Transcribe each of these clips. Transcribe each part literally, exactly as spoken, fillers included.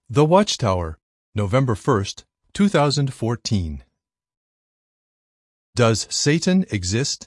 The Watchtower, November first, two thousand fourteen. Does Satan exist?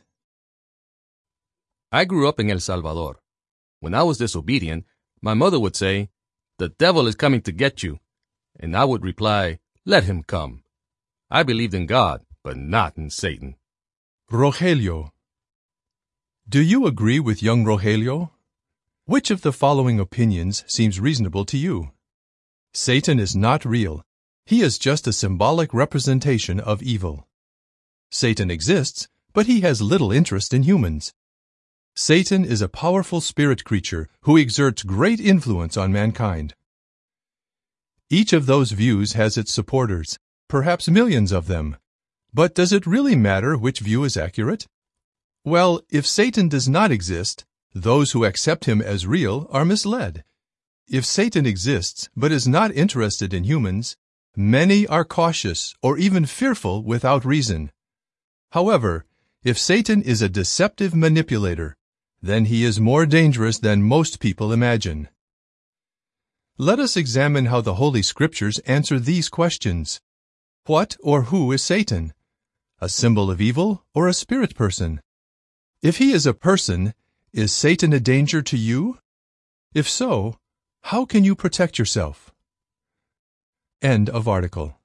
I grew up in El Salvador. When I was disobedient, my mother would say, "The devil is coming to get you." And I would reply, "Let him come." I believed in God, but not in Satan. Rogelio. Do you agree with young Rogelio? Which of the following opinions seems reasonable to you? Satan is not real. He is just a symbolic representation of evil. Satan exists, but he has little interest in humans. Satan is a powerful spirit creature who exerts great influence on mankind. Each of those views has its supporters, perhaps millions of them. But does it really matter which view is accurate? Well, if Satan does not exist, those who accept him as real are misled. If Satan exists but is not interested in humans, many are cautious or even fearful without reason. However, if Satan is a deceptive manipulator, then he is more dangerous than most people imagine. Let us examine how the Holy Scriptures answer these questions. What or who is Satan? A symbol of evil or a spirit person? If he is a person, is Satan a danger to you? If so, how can you protect yourself? End of article.